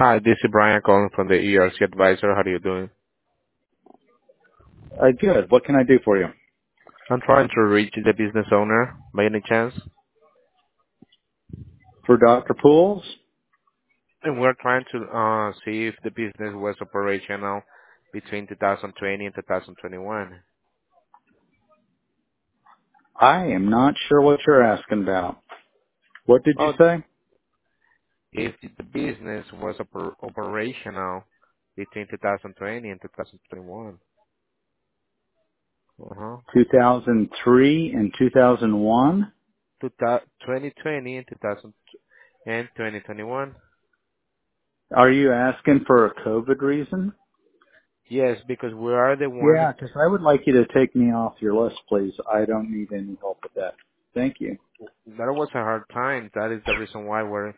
Hi, this is Brian calling from the ERC Advisor. How are you doing? Good. What can I do for you? I'm trying to reach the business owner by any chance, For Dr. Pools? and we're trying to see if the business was operational between 2020 and 2021. I am not sure what you're asking about. What did you Oh, say? if the business was operational between 2020 and 2021. Uh-huh. 2003 and 2001? 2020 and 2000 and 2021. Are you asking for a COVID reason? Yes, because we are the one. Yeah, because I would like you to take me off your list, please. I don't need any help with that. Thank you. That was a hard time. That is the reason why we're